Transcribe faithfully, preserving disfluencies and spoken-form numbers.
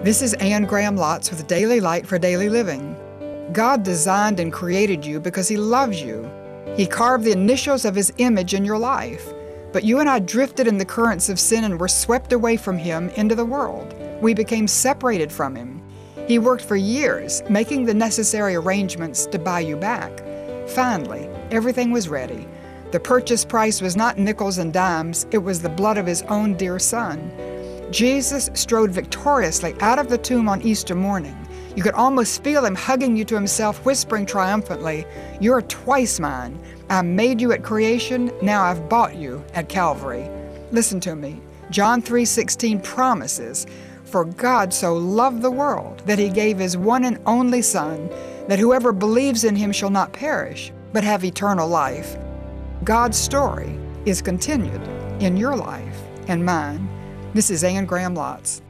This is Anne Graham Lotz with Daily Light for Daily Living. God designed and created you because He loves you. He carved the initials of His image in your life. But you and I drifted in the currents of sin and were swept away from Him into the world. We became separated from Him. He worked for years, making the necessary arrangements to buy you back. Finally, everything was ready. The purchase price was not nickels and dimes, it was the blood of His own dear Son. Jesus strode victoriously out of the tomb on Easter morning. You could almost feel Him hugging you to Himself, whispering triumphantly, "You're twice mine. I made you at creation, now I've bought you at Calvary." Listen to me. John three sixteen promises, "For God so loved the world that He gave His one and only Son, that whoever believes in Him shall not perish, but have eternal life." God's story is continued in your life and mine. This is Anne Graham Lotz.